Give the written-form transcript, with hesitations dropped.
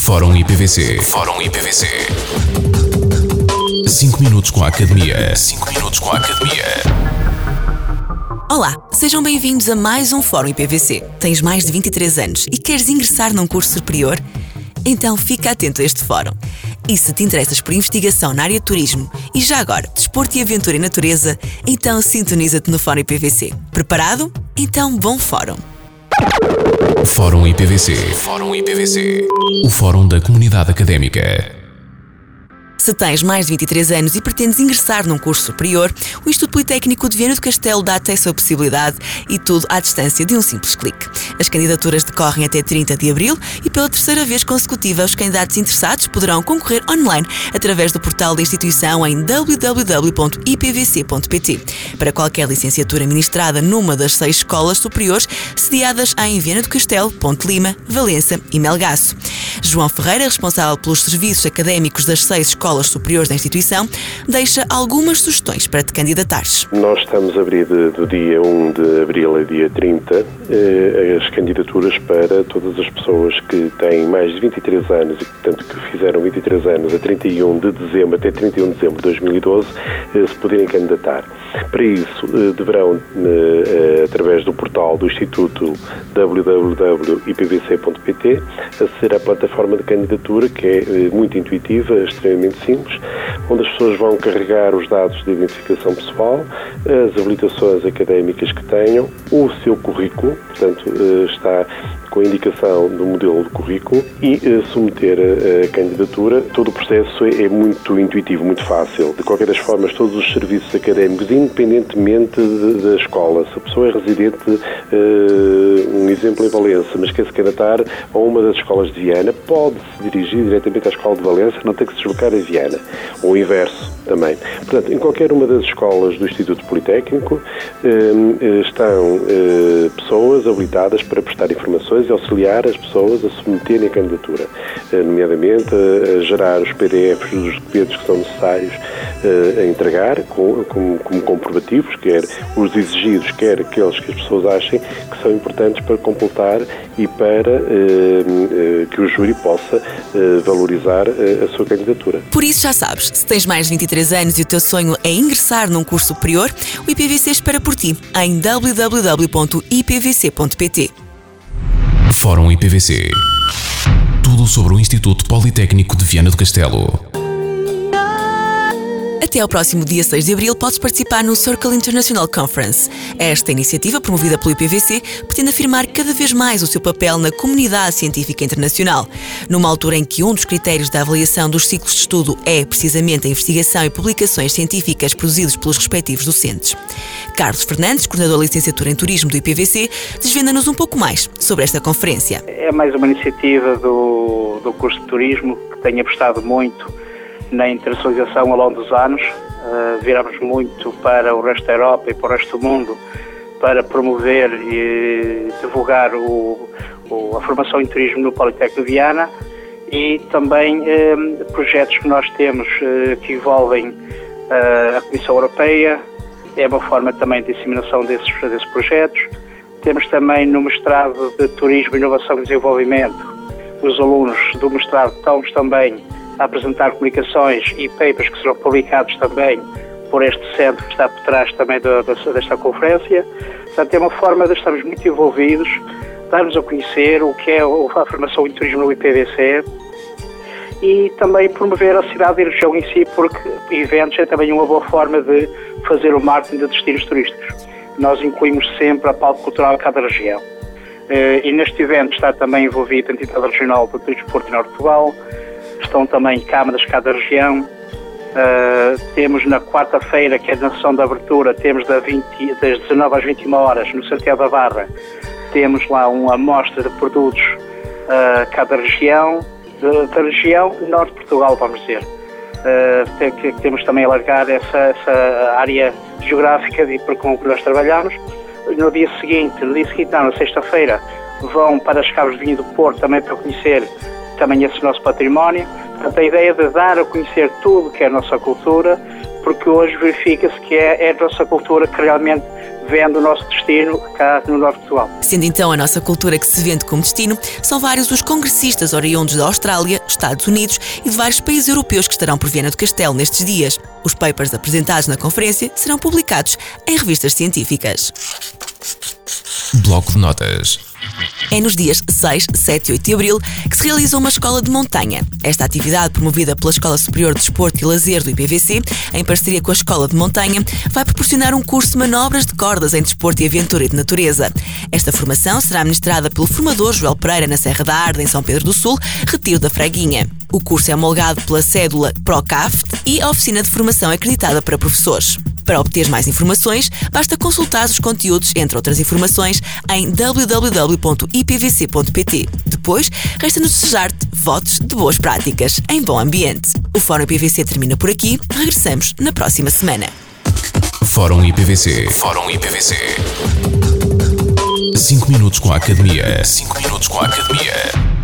Fórum IPVC. Fórum IPVC. 5 minutos com a Academia. 5 minutos com a Academia. Olá, sejam bem-vindos a mais um Fórum IPVC. Tens mais de 23 anos e queres ingressar num curso superior? Então fica atento a este fórum. E se te interessas por investigação na área de turismo e já agora desporto e aventura e natureza, então sintoniza-te no Fórum IPVC. Preparado? Então bom fórum! Fórum IPVC. Fórum IPVC. O Fórum da Comunidade Académica. Se tens mais de 23 anos e pretendes ingressar num curso superior, o Instituto Politécnico de Viana do Castelo dá-te essa possibilidade e tudo à distância de um simples clique. As candidaturas decorrem até 30 de abril e pela terceira vez consecutiva os candidatos interessados poderão concorrer online através do portal da instituição em www.ipvc.pt para qualquer licenciatura ministrada numa das 6 escolas superiores sediadas em Viana do Castelo, Ponte Lima, Valença e Melgaço. João Ferreira, responsável pelos serviços académicos das 6 escolas superiores da instituição, deixa algumas sugestões para te candidatares. Nós estamos a abrir do dia 1 de abril a dia 30 as candidaturas para todas as pessoas que têm mais de 23 anos e, portanto, que fizeram 23 anos a 31 de dezembro até 31 de dezembro de 2012, se poderem candidatar. Para isso, deverão, através do portal do Instituto www.ipvc.pt, aceder à plataforma de candidatura, que é muito intuitiva, extremamente simples, onde as pessoas vão carregar os dados de identificação pessoal, as habilitações académicas que tenham, o seu currículo, portanto, está com a indicação do modelo de currículo e submeter a candidatura. Todo o processo é muito intuitivo, muito fácil. De qualquer das formas, todos os serviços académicos, independentemente da escola, se a pessoa é residente, um exemplo em Valença, mas quer se candidatar a uma das escolas de Viana, pode se dirigir diretamente à escola de Valença, não tem que se deslocar a Viana, ou o inverso também. Portanto, em qualquer uma das escolas do Instituto Politécnico estão pessoas habilitadas para prestar informações e auxiliar as pessoas a submeterem a candidatura, nomeadamente a gerar os PDFs dos documentos que são necessários a entregar como comprovativos, quer os exigidos, quer aqueles que as pessoas achem que são importantes para completar e para que o júri possa valorizar a sua candidatura. Por isso já sabes, se tens mais de 23 anos e o teu sonho é ingressar num curso superior, o IPVC espera por ti em www.ipvc.pt. Fórum IPVC. Tudo sobre o Instituto Politécnico de Viana do Castelo. Até ao próximo dia 6 de abril podes participar no Circle International Conference. Esta iniciativa, promovida pelo IPVC, pretende afirmar cada vez mais o seu papel na comunidade científica internacional, numa altura em que um dos critérios da avaliação dos ciclos de estudo é precisamente a investigação e publicações científicas produzidas pelos respectivos docentes. Carlos Fernandes, coordenador da licenciatura em Turismo do IPVC, desvenda-nos um pouco mais sobre esta conferência. É mais uma iniciativa do curso de Turismo que tem apostado muito na internacionalização ao longo dos anos. Viramos muito para o resto da Europa e para o resto do mundo para promover e divulgar a formação em turismo no Politécnico de Viana e também projetos que nós temos que envolvem a Comissão Europeia. É uma forma também de disseminação desses projetos. Temos também no mestrado de Turismo, Inovação e Desenvolvimento, os alunos do mestrado estão também a apresentar comunicações e papers que serão publicados também por este centro que está por trás também desta conferência. Portanto, é uma forma de estarmos muito envolvidos, darmos a conhecer o que é a formação em turismo no IPVC e também promover a cidade e a região em si, porque eventos é também uma boa forma de fazer o marketing de destinos turísticos. Nós incluímos sempre a pauta cultural de cada região. E neste evento está também envolvida a entidade regional do Turismo Porto e Norte de Portugal, estão também câmaras de cada região. Temos na quarta-feira, que é a sessão de abertura, temos das 19 às 21 horas no Santiago da Barra, temos lá uma amostra de produtos cada região, da região norte de Portugal, vamos dizer. Temos também a alargar essa área geográfica com que nós trabalhamos. No dia seguinte, na sexta-feira, vão para as Cabos de Vinho do Porto também para conhecer também esse nosso património. Portanto, a ideia de dar a conhecer tudo que é a nossa cultura, porque hoje verifica-se que é a nossa cultura que realmente vende o nosso destino cá no Norte de Portugal. Sendo então a nossa cultura que se vende como destino, são vários os congressistas oriundos da Austrália, Estados Unidos e de vários países europeus que estarão por Viana do Castelo nestes dias. Os papers apresentados na conferência serão publicados em revistas científicas. Bloco de notas. É nos dias 6, 7 e 8 de abril que se realiza uma escola de montanha. Esta atividade, promovida pela Escola Superior de Desporto e Lazer do IPVC, em parceria com a Escola de Montanha, vai proporcionar um curso de manobras de cordas em desporto e aventura e de natureza. Esta formação será ministrada pelo formador Joel Pereira na Serra da Arda, em São Pedro do Sul, Retiro da Freguinha. O curso é homologado pela cédula PROCAFT e a oficina de formação é acreditada para professores. Para obter mais informações, basta consultar os conteúdos, entre outras informações, em www.ipvc.pt. Depois, resta-nos desejar-te votos de boas práticas, em bom ambiente. O Fórum IPVC termina por aqui. Regressamos na próxima semana. Fórum IPVC. Fórum IPVC. 5 minutos com a Academia. 5 minutos com a Academia.